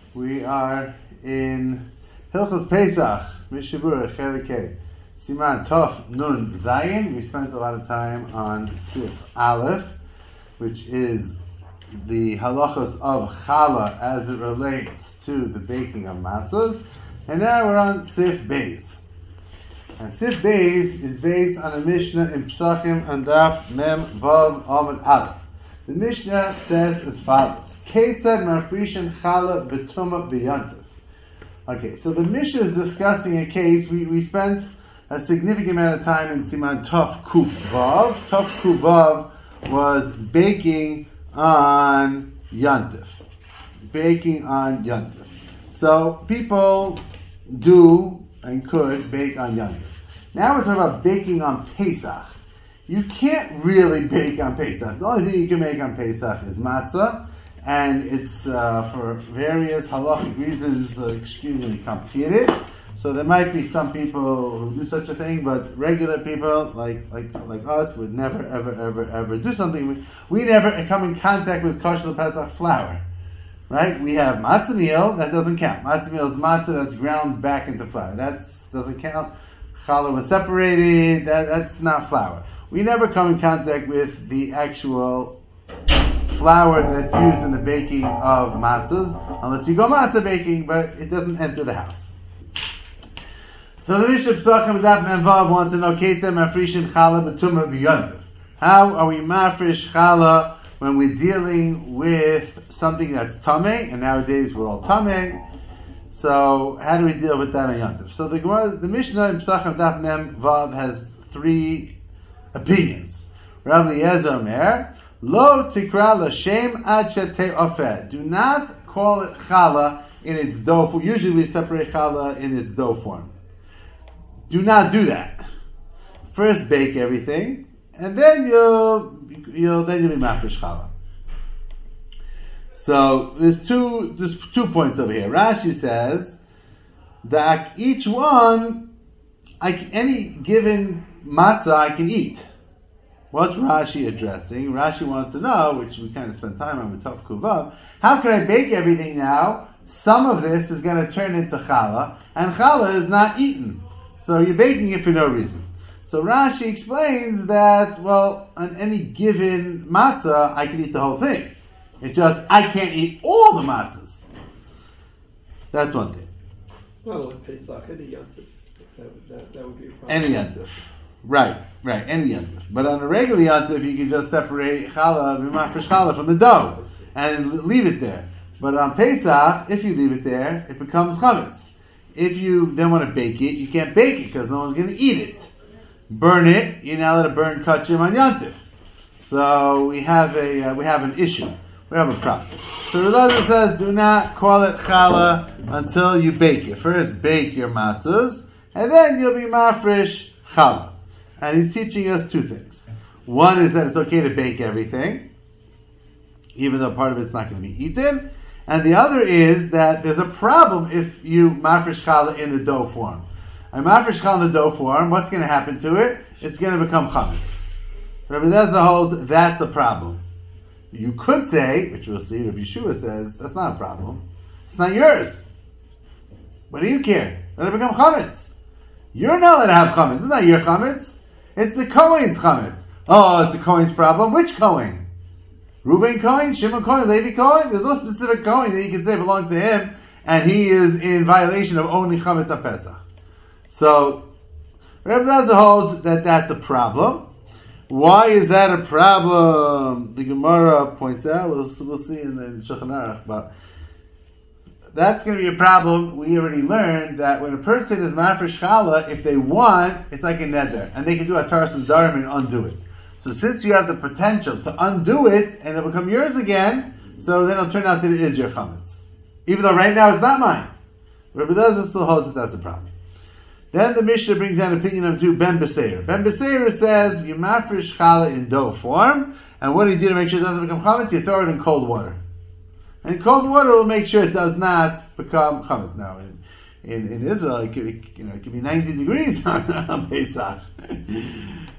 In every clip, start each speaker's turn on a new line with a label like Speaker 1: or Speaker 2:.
Speaker 1: We are in Hilchos Pesach, Mishabura, Chelikei, Siman Tov Nun Zayin. We spent a lot of time on Sif Aleph, which is the halachos of challah as it relates to the baking of matzahs. And now we're on Sif Beis. And Sif Beis is based on a Mishnah in Psachim and Daf Mem Vav Amud Aleph. The Mishnah says as follows: Ketzad mafrishin challah b'tumah b'yantif. Okay, so the Mishnah is discussing a case. We spent a significant amount of time in Siman Tov Kuf Vav. Tov Kuf Vav was baking on yantif. Baking on yantif. So people do and could bake on yantif. Now we're talking about baking on Pesach. You can't really bake on Pesach. The only thing you can make on Pesach is matzah, and it's for various halachic reasons extremely complicated. So there might be some people who do such a thing, but regular people like us would never ever do something. We never come in contact with kosher Pesach flour, right? We have matzah meal, that doesn't count. Matzah meal is matzah that's ground back into flour. That doesn't count. Challah was separated. That's not flour. We never come in contact with the actual flour that's used in the baking of matzahs, unless you go matzah baking, but it doesn't enter the house. So the Mishnah Psachim Daf Mem Vav wants to know Ketzad mafrishin challah b'tumah b'yantif. How are we mafrish challah when we're dealing with something that's tameh, and nowadays we're all tameh? So how do we deal with that on yantif? So the Mishnah in Psachim Daf Mem Vav has three opinions. Rav Eliezer Omer, Lo tikra l'shem ad shetei ofeh. Do not call it challah in its dough form. Usually we separate challah in its dough form. Do not do that. First bake everything, and then you'll be mafresh challah. So there's two points over here. Rashi says that each one, any given matzah I can eat. What's Rashi addressing? Rashi wants to know, which we kind of spent time on with Tov Kuvav, how can I bake everything now? Some of this is going to turn into challah, and challah is not eaten. So you're baking it for no reason. So Rashi explains that, well, on any given matzah, I can eat the whole thing. It's just, I can't eat all the matzahs. That's one thing.
Speaker 2: It's not only Pesach, any yantif. That would be a problem.
Speaker 1: Any yantif. Right, any yantif. But on a regular yantif, you can just separate challah, mafresh challah from the dough, and leave it there. But on Pesach, if you leave it there, it becomes chametz. If you then want to bake it, you can't bake it because no one's going to eat it. Burn it, you're not allowed to burn kachim on yantif. So we have an issue. We have a problem. So Rav says, do not call it challah until you bake it. First bake your matzahs, and then you'll be mafresh challah. And he's teaching us two things. One is that it's okay to bake everything, even though part of it's not going to be eaten. And the other is that there's a problem if you mafresh challah in the dough form. And mafresh challah in the dough form, what's going to happen to it? It's going to become chametz. Rabbi Eliezer holds that's a problem. You could say, which we'll see, Rabbi Yeshua says, that's not a problem. It's not yours. What do you care? Let it become chametz. You're not allowed to have chametz. It's not your chametz. It's the Kohen's chametz. Oh, it's the Kohen's problem. Which Kohen? Reuven Kohen? Shimon Kohen? Levi Kohen? There's no specific Kohen that you can say belongs to him, and he is in violation of only chametz on Pesach. So, Rabbi Eliezer holds that that's a problem. Why is that a problem? The Gemara points out, we'll see in the Shulchan Aruch, but that's going to be a problem. We already learned that when a person is mafresh challah, if they want, it's like a neder, and they can do a taras and darim and undo it. So since you have the potential to undo it, and it'll become yours again, so then it'll turn out that it is your chametz. Even though right now it's not mine. Rabbi Eliezer still holds that that's a problem. Then the Mishnah brings down an opinion of two Ben Beseir. Ben Beseir says, you mafresh challah in dough form, and what do you do to make sure it doesn't become chametz? You throw it in cold water. And cold water will make sure it does not become chametz. Now, in Israel, it could be 90 degrees on Pesach.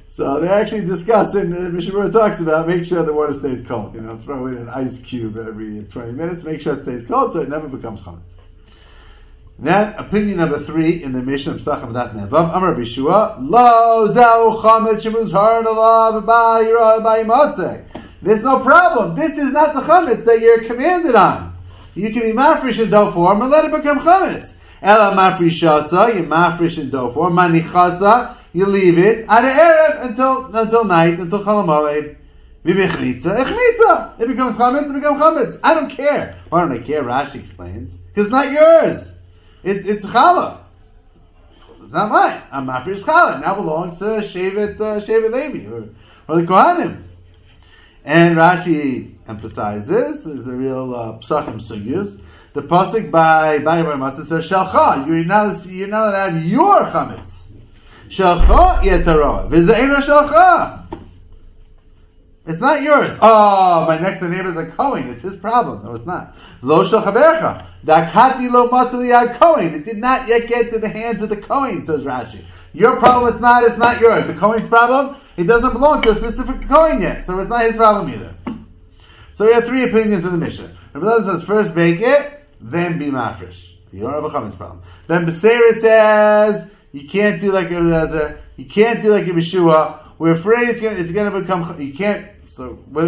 Speaker 1: So they're actually discussing, Mishnah Berurah talks about make sure the water stays cold. Throw in an ice cube every 20 minutes, make sure it stays cold so it never becomes chametz. That opinion number 3 in the Mishnah of Pesachim Dat Nevav, Amar Bishua, Lo zau chametz shemuzhar alav b'yimotzei. There's no problem. This is not the chametz that you're commanded on. You can be mafresh in dough form and let it become chametz. Ela mafrishasa, you mafresh in dough form. Manichasa, you leave it at erev until night, until chol hamoed. V'bechnitza, echnitza. It becomes chametz. It becomes chametz. I don't care. Why don't I care? Rashi explains because it's not yours. It's challah. It's not mine. I'm mafresh challah. It now belongs to Shevet Levi or the Kohanim. And Rashi emphasizes, there's a real psachim sugyus. The pasuk by Bari Bar Masa says, Shalcha, you're not allowed to have your chametz. Shalcha yetara. V'ze'ena shalcha. It's not yours. Oh, my next door neighbor is a Kohen. It's his problem. No, it's not. Lo shalcha bercha. Dakati lo matali ad Kohen. It did not yet get to the hands of the Kohen, says Rashi. Your problem, it's not yours. The Kohen's problem, it doesn't belong to a specific Kohen yet. So it's not his problem either. So we have 3 opinions in the Mishnah. Rabbi Elazar says, first bake it, then be mafresh. You don't have a Chametz problem. Then Beseira says, you can't do like Rabbi Elazar, you can't do like Rabbi Shua. We're afraid it's going to become, you can't, so what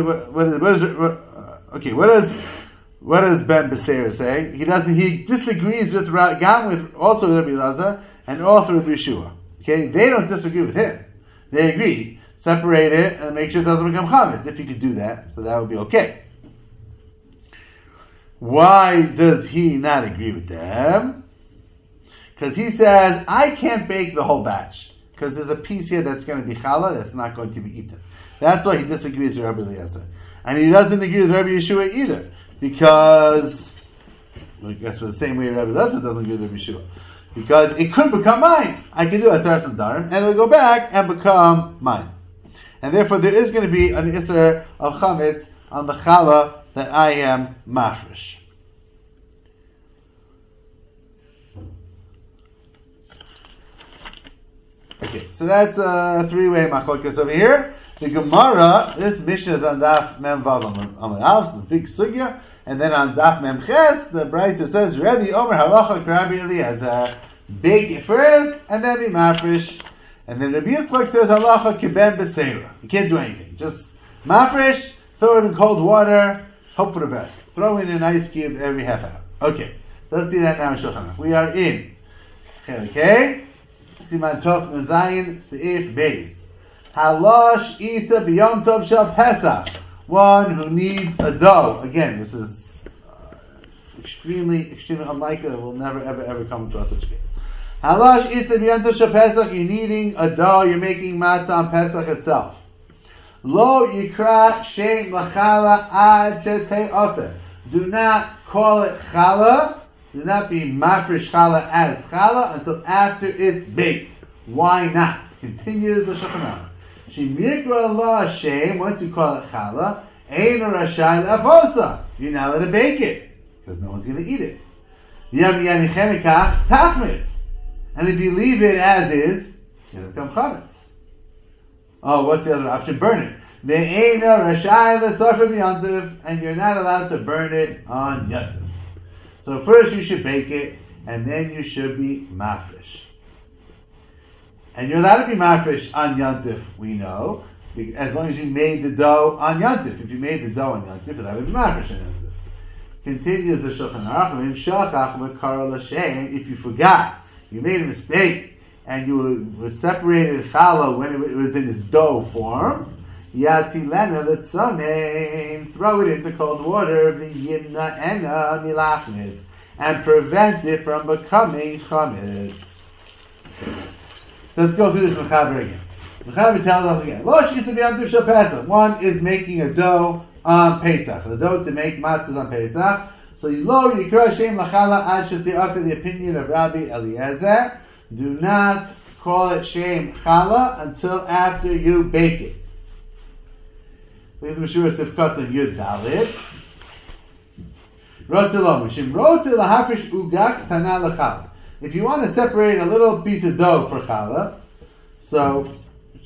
Speaker 1: does Ben Beseira say? He disagrees with also with Rabbi Elazar, and also with Rabbi Shua. Okay, they don't disagree with him. They agree. Separate it and make sure it doesn't become chametz. If you could do that, so that would be okay. Why does he not agree with them? Because he says, I can't bake the whole batch. Because there's a piece here that's going to be challah that's not going to be eaten. That's why he disagrees with Rabbi Eliezer. And he doesn't agree with Rabbi Yeshua either. Because, I guess for the same way Rabbi Eliezer doesn't agree with Rabbi Yeshua. Because it could become mine. I can do a Ataras Nadarim, and it'll go back and become mine. And therefore there is going to be an Isser of Chametz on the Challah that I am mafresh. Okay, so that's a 3-way machlokas over here. The Gemara, this Mishnah is on Daf Mem Vav Amud Aleph, the big sugya, and then on Daf Mem Ches, the Brisa says, Rabbi Omer Halacha Rabbi Eliezer, bake it first, and then be mafresh. And then Rabbi Yitzchak says, Halacha Kiben Beseira. You can't do anything. Just mafresh, throw it in cold water, hope for the best. Throw in an ice cube every half hour. Okay, let's see that now in Shulchan Aruch. We are in Chelikei, Siman Tov Nun Zayin, Seif Beis. Halash Isa B'Yom Tov Shel Pesach. One who needs a dough. Again, this is extremely unlikely. It will never, ever come across such a case. Halash Isa B'Yom Tov Shel Pesach. You're kneading a dough. You're making matzah on Pesach itself. Lo Yikra Shem L'Chala Ad Shetei Ofer. Do not call it challah. Do not be mafresh challah as challah until after it's baked. Why not? Continues the Shulchan Aruch. Shemikra la Hashem, once you call it challah, ein rashai le'afosa. You're not allowed to bake it because no one's going to eat it. Yam yanichenekach tachmitz. And if you leave it as is, it's going to become chametz. Oh, what's the other option? Burn it. Ve'ena rashai le'safra b'yantiv, and you're not allowed to burn it on yantiv. So first you should bake it, and then you should be mafresh. And you're allowed to be mafresh on yantif, we know, as long as you made the dough on yantif. If you made the dough on yantif, you're allowed to be mafresh on yantif. Continues the Shulchan Aruch, if you forgot, you made a mistake, and you were separated challah when it was in its dough form, Yatilena letzonein, throw it into cold water, v'yimna ena milachmitz, and prevent it from becoming chametz. Let's go through this mechaber again. Mechaber tells us again. Lo shisa b'yom tov shel Pesach. One is making a dough on Pesach. The dough to make matzahs on Pesach. So lo yikra shem lachala ad sheti'afir, the opinion of Rabbi Eliezer. Do not call it shem chala until after you bake it. We have the Meshura Sifkat on Yud Dalit. Rotzilom, Mishim Rotzil lahafresh ugak tana l'chala. If you want to separate a little piece of dough for challah, so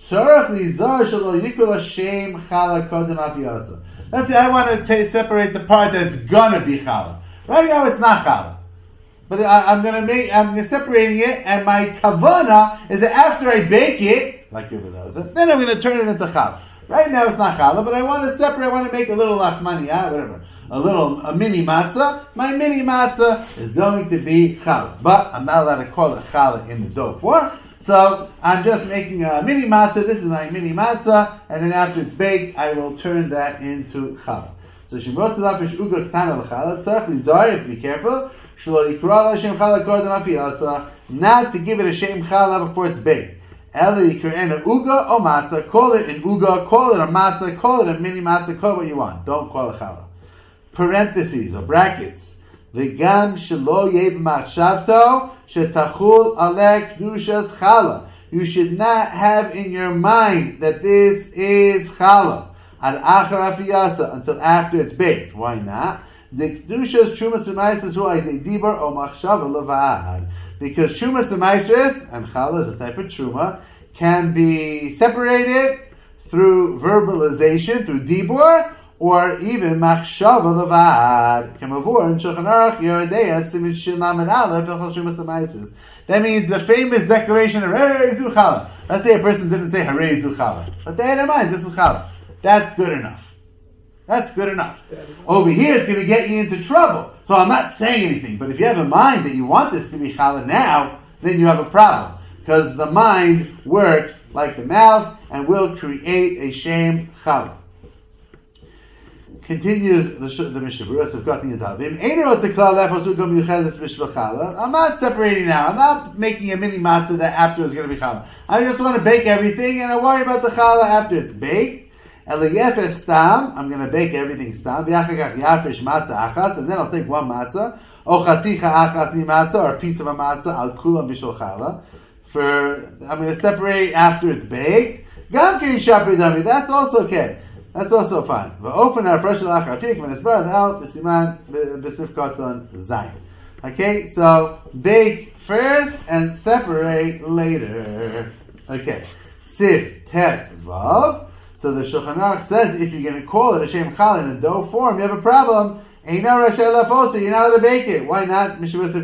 Speaker 1: Let's say I want to separate the part that's gonna be challah. Right now it's not challah. But I'm separating it, and my kavana is that after I bake it, like Rebbe Elazar, then I'm going to turn it into challah. Right now it's not challah, but I want to separate, I want to make a little lachmaniya, whatever. A mini matzah. My mini matzah is going to be challah. But I'm not allowed to call it challah in the dough form. So I'm just making a mini matzah. This is my mini matzah, and then after it's baked, I will turn that into challah. So Shemrot Lafish Uga Ktana L'Challah. Tzarech Lizar, be careful. Shlo Yikra L'Shem Challah Kodem Afiyasa. Not to give it a shem challah before it's baked. Eli Yikra Uga or matzah. Call it an uga. Call it a matzah. Call it a mini matzah. Call it what you want. Don't call it challah. Parentheses or brackets. V'gam shelo yeb machshavto shetachul alek dushas challah. You should not have in your mind that this is challah ad achar afiyasa until after it's baked. Why not? The kedushas trumas u'maisres hu aydei dibur o machshava levad. Because trumas u'maisres and challah is a type of truma can be separated through verbalization, through dibur, or even machshava levad. Kemavur in Shulchan Aruch Yeridea Simin Shin Lamed Aleph Hilchos Trumas u'maisres. That means the famous declaration of Harei Zu Challah. Let's say a person didn't say Harei Zu Challah, but they had in mind this is challah. That's good enough. That's good enough. Over here, it's going to get you into trouble. So I'm not saying anything, but if you have in mind that you want this to be challah now, then you have a problem. Because the mind works like the mouth and will create a shame challah. Continues the Mishnah Berurah of Gatin Yadavim. I'm not separating now. I'm not making a mini matzah that after is going to be challah. I just want to bake everything and I worry about the challah after it's baked. I'm going to bake everything stam. And then I'll take one matzah. Or a piece of a matzah. Al kulam b'shul challah. I'm going to separate after it's baked. That's also okay. That's also fine. Okay, so bake first and separate later. Okay. Sif, tes, vav. So the Shulchan Aruch says if you're going to call it a shem challah in a dough form, you have a problem. You're not allowed to bake it. Why not?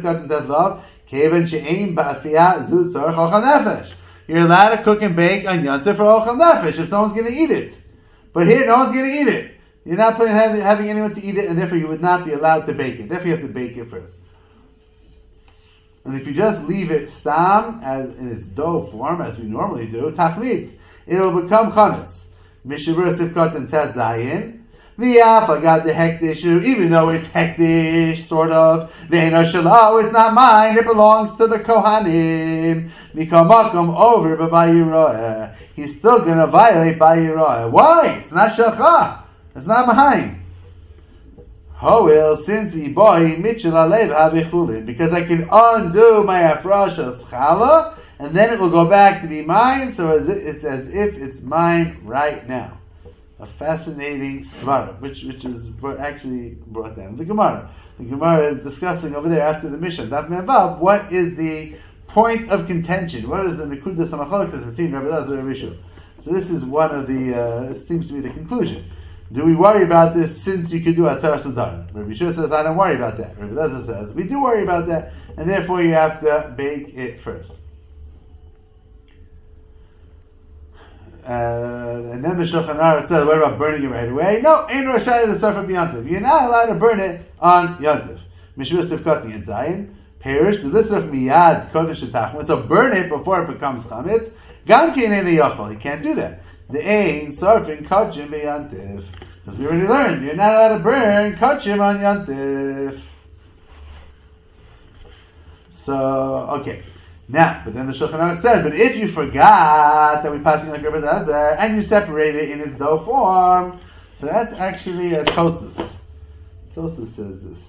Speaker 1: You're allowed to cook and bake on Yontif for Ochel Nefesh if someone's going to eat it. But here, no one's going to eat it. You're not having anyone to eat it, and therefore you would not be allowed to bake it. Therefore you have to bake it first. And if you just leave it stam, as in its dough form, as we normally do, tachmitz, it will become chametz. Mishabur Sifkot and Tes Zayin. V'yaf, I got the hektish, even though it's hektish, sort of. Ve'eno shelo, it's not mine, it belongs to the Kohanim. Mikamakum over b'bayiroeh. He's still going to violate bayiroeh. Why? It's not shelcha. It's not mine. Hoil, since we boy mitchel alev havichulin, because I can undo my afrashas challah, and then it will go back to be mine, so it's as if it's mine right now. A fascinating svara, which is actually brought down. The Gemara is discussing over there after the Mishnah, Daf Mem Vav, what is the point of contention? What is the nekudas hamachlokas between Rabbi Elazar and Rabbi Yishua? So this is one of the, seems to be the conclusion. Do we worry about this since you could do Atar Sudan? Rabbi Yishua says, I don't worry about that. Rabbi Elazar says, we do worry about that, and therefore you have to bake it first. And then the Shulchan Aruch says, what about burning it right away? No, ain't Rashai the Sefer B'Yantiv. You're not allowed to burn it on Yantiv. Mishvah Sivkot and Zayin. Perish, the list of Miyad, Kodesh Shetachmet. So burn it before it becomes Chametz. Gam Kein Ein Yochel. You can't do that. The Ein Sarfin Kachim B'Yantiv. Because we already learned, you're not allowed to burn Kachim on Yantiv. So, okay. Now, but then the Shulchan Aruch says, but if you forgot that we're passing like Rabbi Elazar, and you separate it in its dough form, so that's actually a Tosfos. Tosfos says this.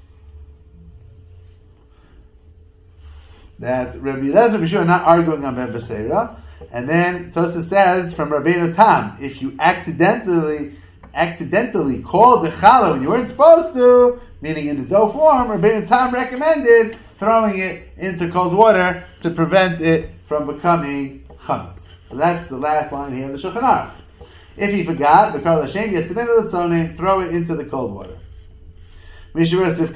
Speaker 1: That Rabbi Elazar and Yishua are not arguing on Ben Beseira, and then Tosfos says from Rabbeinu Tam, if you accidentally called the challah when you weren't supposed to, meaning in the dough form, Rabbeinu Tam recommended throwing it into cold water to prevent it from becoming chametz. So that's the last line here of the Shulchan Aruch. If he forgot, throw it into the cold water. But we don't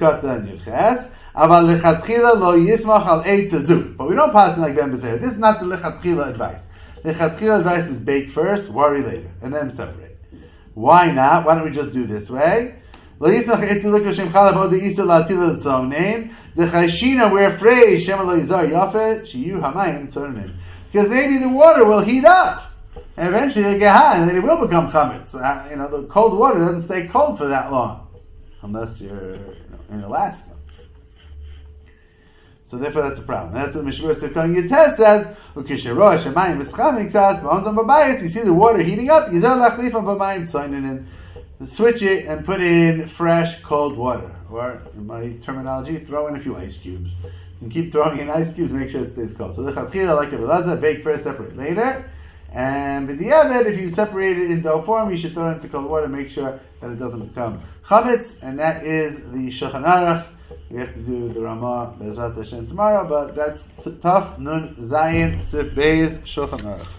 Speaker 1: pass it like Ben Bezer. This is not the lechatchila advice. The lechatchila advice is bake first, worry later, and then separate. Why not? Why don't we just do this way? We're afraid because maybe the water will heat up. And eventually they get hot, and then it will become chametz. The cold water doesn't stay cold for that long, unless you're in Alaska. So therefore, that's a problem. That's what Mishmur Sifkan Yitez says. You see the water heating up. Switch it and put in fresh, cold water. Or, in my terminology, throw in a few ice cubes. And keep throwing in ice cubes, make sure it stays cold. So the chatchila, like Rabbi Elazar, bake first, separate later. And with the Eved, if you separate it in dough form, you should throw it into cold water, make sure that it doesn't become chametz, and that is the Shulchan Aruch. We have to do the Ramah Be'ezrat Hashem tomorrow, but that's Taf Nun Zayin Sif Beis Shulchan Aruch.